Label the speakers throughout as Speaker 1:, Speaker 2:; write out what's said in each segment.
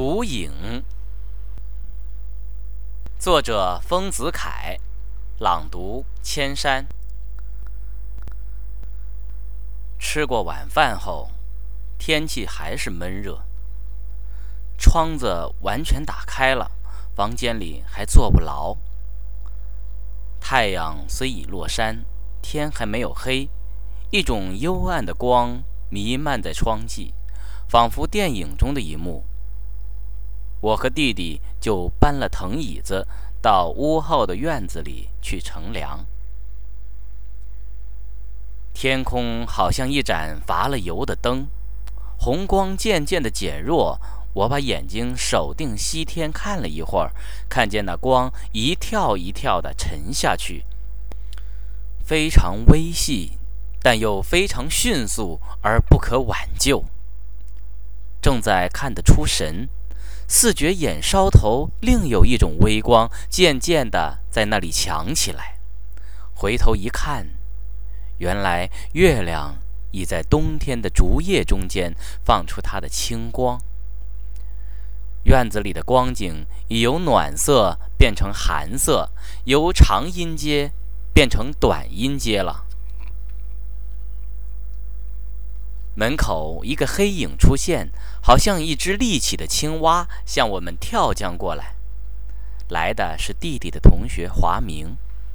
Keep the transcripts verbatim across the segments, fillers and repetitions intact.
Speaker 1: 竹影，作者丰子恺，朗读千山。吃过晚饭后，天气还是闷热，窗子完全打开了，房间里还坐不牢。太阳虽已落山，天还没有黑，一种幽暗的光弥漫在窗际，仿佛电影中的一幕。我和弟弟就搬了藤椅子到屋后的院子里去乘凉。天空好像一盏乏了油的灯，红光渐渐地减弱。我把眼睛守定西天看了一会儿，看见那光一跳一跳地沉下去，非常微细，但又非常迅速而不可挽救。正在看得出神，似觉眼梢头另有一种微光渐渐地在那里强起来。回头一看，原来月亮已在冬天的竹叶中间放出它的清光。院子里的光景已由暖色变成寒色，由长音阶变成短音阶了。门口一个黑影出现，好像一只立起的青蛙向我们跳将过来。来的是弟弟的同学华明。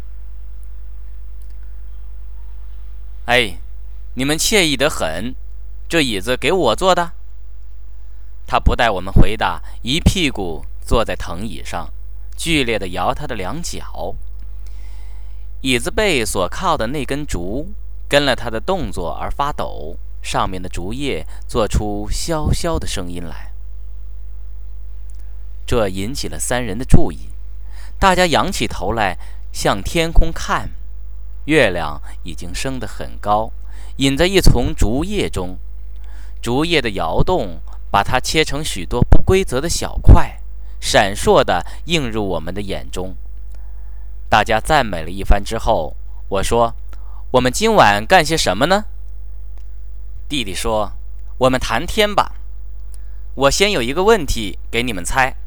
Speaker 1: 哎，你们惬意得很，这椅子给我坐的？他不待我们回答，一屁股坐在藤椅上，剧烈地摇他的两脚。椅子背所靠的那根竹跟了他的动作而发抖，上面的竹叶做出萧萧的声音来。这引起了三人的注意，大家仰起头来向天空看。月亮已经升得很高，隐在一丛竹叶中，竹叶的摇动把它切成许多不规则的小块，闪烁地映入我们的眼中。大家赞美了一番之后，我说：我们今晚干些什么呢？弟弟说：我们谈天吧。我先有一个问题给你们猜。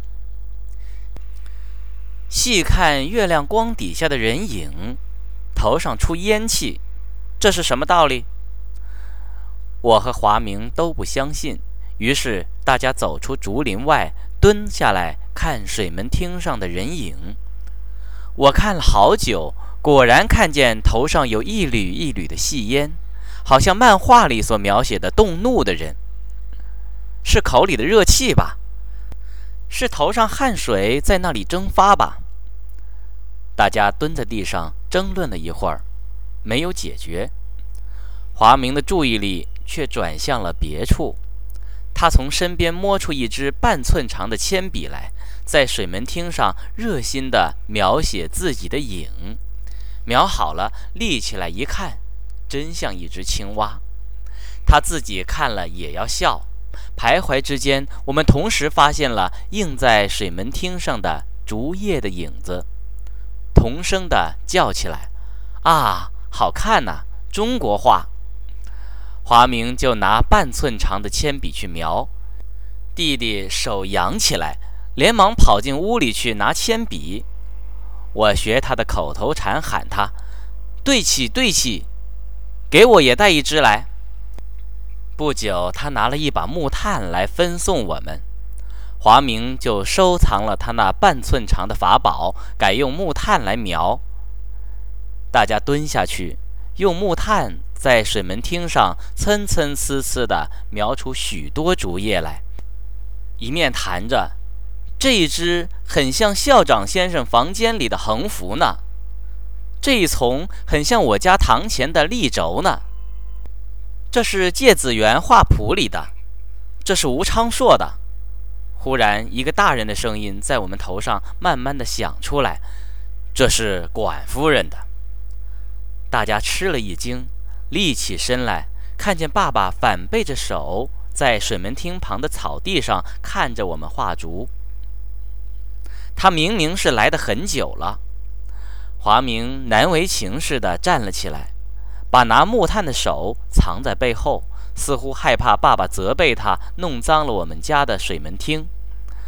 Speaker 1: 细看月亮光底下的人影，头上出烟气，这是什么道理？我和华明都不相信，于是大家走出竹林外，蹲下来看水门汀上的人影。我看了好久，果然看见头上有一缕一缕的细烟，好像漫画里所描写的动怒的人。是口里的热气吧？是头上汗水在那里蒸发吧？大家蹲在地上争论了一会儿，没有解决。华明的注意力却转向了别处，他从身边摸出一支半寸长的铅笔来，在水门汀上热心地描写自己的影。描好了，立起来一看，真像一只青蛙。他自己看了也要笑。徘徊之间，我们同时发现了映在水门汀上的竹叶的影子，同声地叫起来：啊，好看呐，中国画！华明就拿半寸长的铅笔去描，弟弟手扬起来，连忙跑进屋里去拿铅笔。我学他的口头禅喊他：对起对起，给我也带一支来。不久，他拿了一把木炭来分送我们。华明就收藏了他那半寸长的法宝，改用木炭来描。大家蹲下去，用木炭在水门汀上参参差差地描出许多竹叶来，一面谈着：这一支很像校长先生房间里的横幅呢，这一丛很像我家堂前的立轴呢，这是芥子园画谱里的，这是吴昌硕的。忽然一个大人的声音在我们头上慢慢地响出来：这是管夫人的。大家吃了一惊，立起身来，看见爸爸反背着手在水门汀旁的草地上看着我们画竹。他明明是来得很久了。华明难为情似的站了起来，把拿木炭的手藏在背后，似乎害怕爸爸责备他弄脏了我们家的水门汀。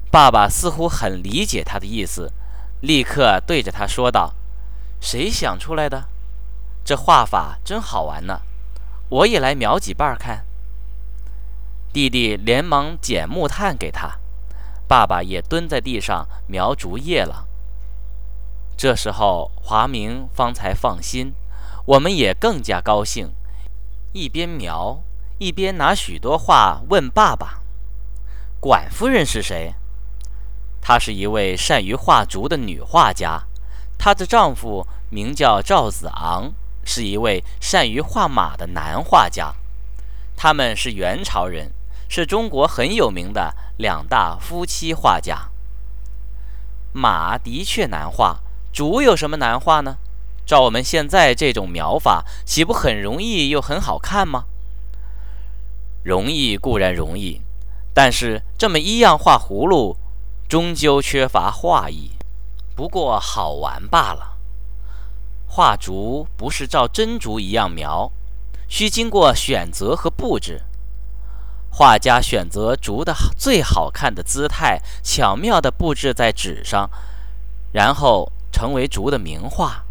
Speaker 1: 爸爸似乎很理解他的意思，立刻对着他说道：“谁想出来的？这画法真好玩呢，我也来描几瓣看。”弟弟连忙捡木炭给他，爸爸也蹲在地上描竹叶了。这时候华明方才放心，我们也更加高兴，一边描一边拿许多画问爸爸：“管夫人是谁？”她是一位善于画竹的女画家，她的丈夫名叫赵子昂，是一位善于画马的男画家。他们是元朝人，是中国很有名的两大夫妻画家。马的确难画，竹有什么难画呢？照我们现在这种描法，岂不很容易又很好看吗？容易固然容易，但是这么一样画葫芦，终究缺乏画意，不过好玩罢了。画竹不是照真竹一样描，需经过选择和布置。画家选择竹的最好看的姿态，巧妙地布置在纸上，然后成为竹的名画。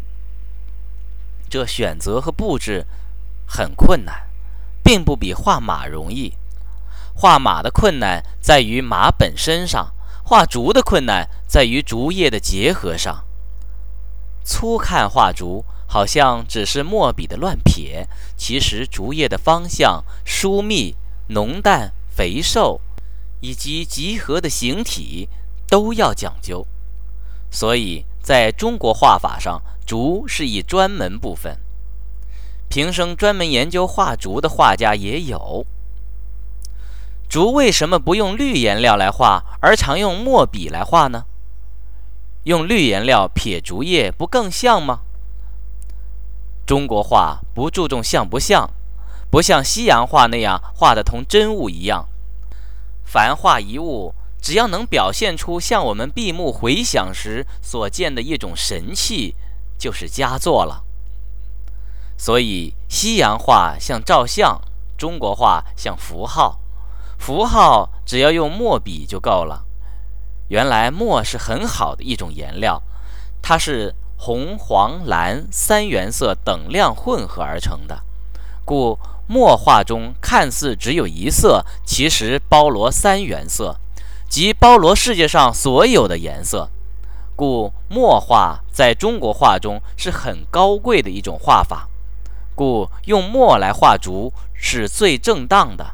Speaker 1: 这选择和布置很困难，并不比画马容易。画马的困难在于马本身上，画竹的困难在于竹叶的结合上。粗看画竹，好像只是墨笔的乱撇，其实竹叶的方向、疏密、浓淡、肥瘦，以及集合的形体都要讲究。所以在中国画法上，竹是一专门部分。平生专门研究画竹的画家也有。竹为什么不用绿颜料来画，而常用墨笔来画呢？用绿颜料撇竹叶不更像吗？中国画不注重像不像，不像西洋画那样画得同真物一样。凡画一物，只要能表现出像我们闭目回想时所见的一种神气，就是佳作了。所以西洋画像照相，中国画像符号。符号只要用墨笔就够了。原来墨是很好的一种颜料，它是红、黄、蓝三原色等量混合而成的，故墨画中看似只有一色，其实包罗三原色，即包罗世界上所有的颜色。故墨画在中国画中是很高贵的一种画法，故用墨来画竹是最正当的。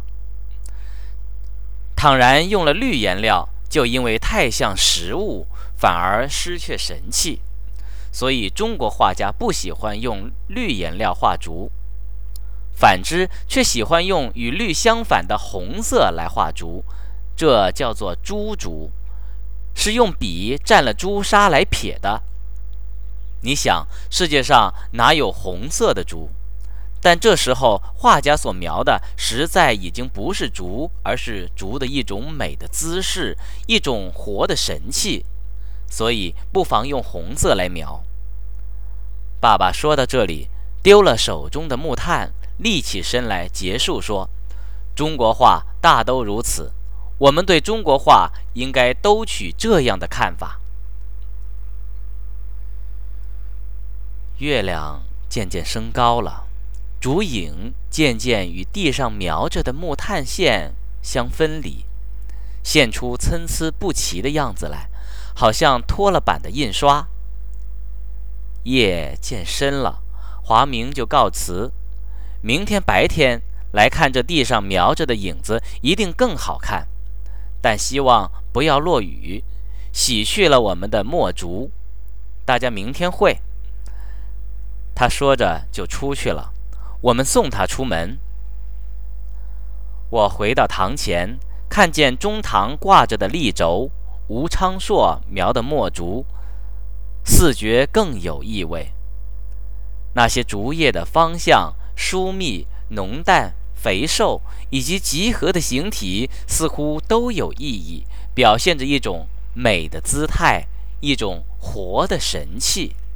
Speaker 1: 倘然用了绿颜料，就因为太像实物，反而失去神气。所以中国画家不喜欢用绿颜料画竹，反之却喜欢用与绿相反的红色来画竹，这叫做朱竹，是用笔蘸了朱砂来撇的。你想，世界上哪有红色的竹？但这时候画家所描的实在已经不是竹，而是竹的一种美的姿势，一种活的神气，所以不妨用红色来描。爸爸说到这里，丢了手中的木炭，立起身来结束说：中国画大都如此，我们对中国画应该都取这样的看法。月亮渐渐升高了，竹影渐渐与地上描着的木炭线相分离，现出参差不齐的样子来，好像脱了版的印刷。夜渐深了，华明就告辞，明天白天来看这地上描着的影子一定更好看，但希望不要落雨，洗去了我们的墨竹。大家明天会。他说着就出去了，我们送他出门。我回到堂前，看见中堂挂着的立轴，吴昌硕描的墨竹，似觉更有意味。那些竹叶的方向、疏密、浓淡、肥瘦以及集合的形体，似乎都有意义，表现着一种美的姿态，一种活的神气。